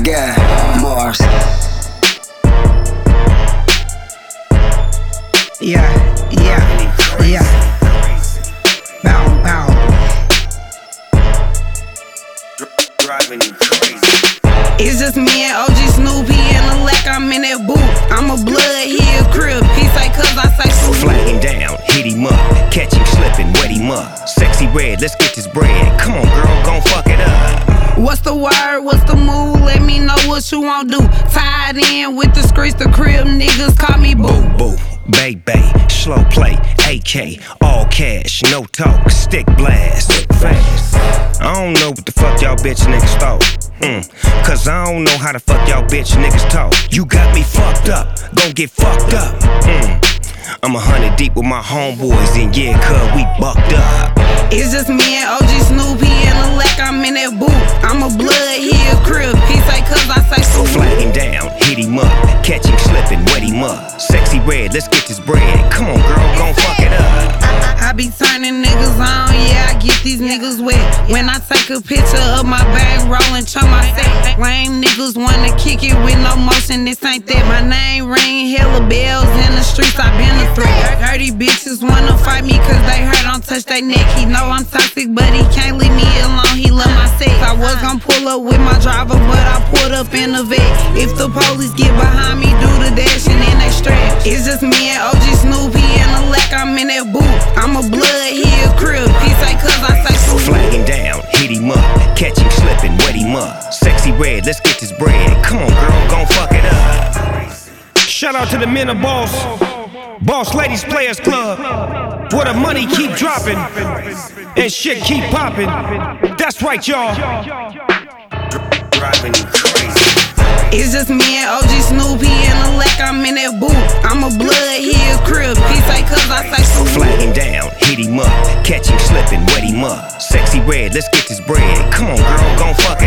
God, Mars. Yeah. Bow, bow. Driving you crazy. It's just me and OG Snoopy and the lack, I'm in that boot. I'm a blood, he a crib. He say cause I say so. Flag him down, hit him up, catch him slipping, wet him up. Sexy red, let's get this bread. Come on, girl, gon' fuck it up. What's the word? What's the move? Let me know what you won't do. Tied in with the streets, the crib niggas call me boo. Boo, baby, slow play, AK, all cash, no talk, stick blast, fast. I don't know what the fuck y'all bitch niggas thought. Cause I don't know how the fuck y'all bitch niggas talk. You got me fucked up, gon' get fucked up. I'm 100 deep with my homeboys, and yeah, cuz we bucked up. It's just me and OG Snoopy and the lack, I'm in that boot. I'm a blood, he a crib. He say cause I say so. Flag him down, hit him up, catch him slipping, wet him up. Sexy red, let's get this bread. Come on, girl, gon' fuck it up. I be turning niggas on, yeah, I get these niggas wet. When I take a picture of my bag rolling, chunk my set. Lame niggas wanna kick it with no motion, this ain't that. My name ring, hella bells in the streets, I been a threat. Dirty bitches wanna fight me cause they hurt, don't touch they neck. He know I'm toxic, but he can't leave me alone, he love my sex. I was gon' pull up with my driver, but I pulled up in the vet. If the police get behind me, do the dash and then they strap. It's just me and OG Snoopy and the lack, I'm in that boot. I'm a blood, he a crib. He say cause I say so. Flag him down, hit him up, catch him slipping, wet him up. Sexy red, let's get this bread. Come on, girl, gon' fuck it up. Shout out to the men of Boss Ladies Players Club, where the money keep dropping and shit keep popping. That's right, y'all. Driving you crazy. It's just me and OG Snoopy and the lack, I'm in that boot. I'm a blood, he a crib. He say cause I say so. Flag him down, hit him up, catch him slipping, wet him up. Sexy red, let's get this bread. Come on, girl, gon' fuck